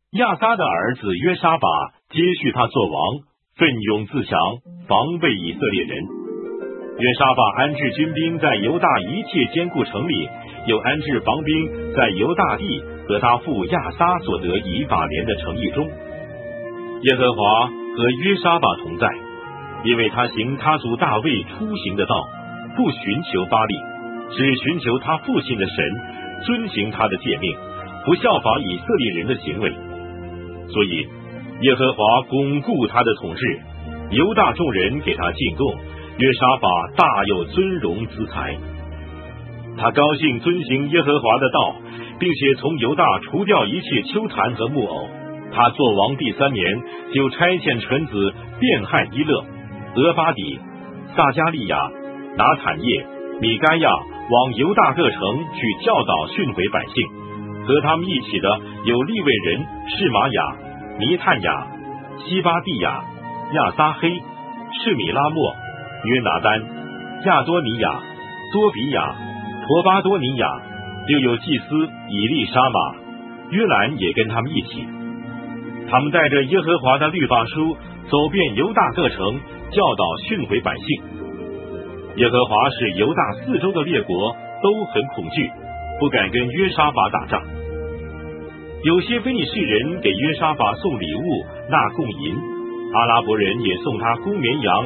亚撒的儿子约沙法接续他做王，奋勇自强，防备以色列人。约沙法安置军兵在犹大一切坚固城里，又安置防兵在犹大地和他父亚撒所得以法莲的城邑中。耶和华和约沙法同在，因为他行他祖大卫出行的道，不寻求巴力，只寻求他父亲的神，遵行他的诫命，不效法以色列人的行为。所以耶和华巩固他的统治，犹大众人给他进贡，约沙法大有尊荣资财。他高兴遵行耶和华的道，并且从犹大除掉一切丘坛和木偶。他做王第3年，就差遣臣子便汉伊勒、俄巴底、撒加利亚、拿坦叶、米该亚往犹大各城去教导训诲百姓。和他们一起的有利未人示玛雅、尼探雅、西巴蒂亚、亚撒黑、示米拉莫、约拿丹、亚多尼亚、多比亚、陀巴多尼亚，又有祭司以利沙玛、约兰也跟他们一起。他们带着耶和华的律法书走遍犹大各城，教导训诲百姓。耶和华使犹大四周的列国都很恐惧，不敢跟约沙法打仗。有些非利士人给约沙法送礼物纳贡银，阿拉伯人也送他公绵羊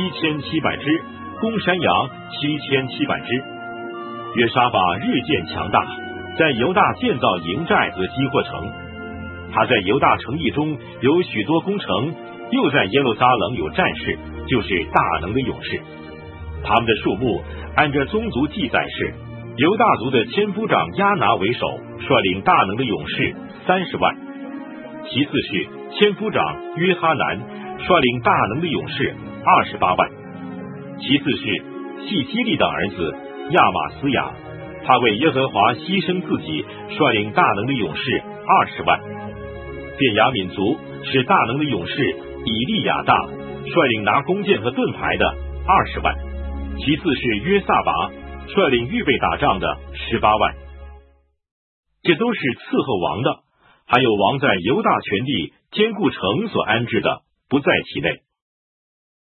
7700只，公山羊7700只。约沙法日渐强大，在犹大建造营寨和积货城。他在犹大城邑中有许多攻城，又在耶路撒冷有战士，就是大能的勇士。他们的数目按着宗族记载是：犹大族的千夫长亚拿为首，率领大能的勇士30万；其次是千夫长约哈南，率领大能的勇士28万；其次是细基利的儿子亚玛斯雅，他为耶和华牺牲自己，率领大能的勇士20万；便雅悯族是大能的勇士以利亚大，率领拿弓箭和盾牌的20万；其次是约萨拔，率领预备打仗的18万。这都是伺候王的，还有王在犹大全地坚固城所安置的，不在其内。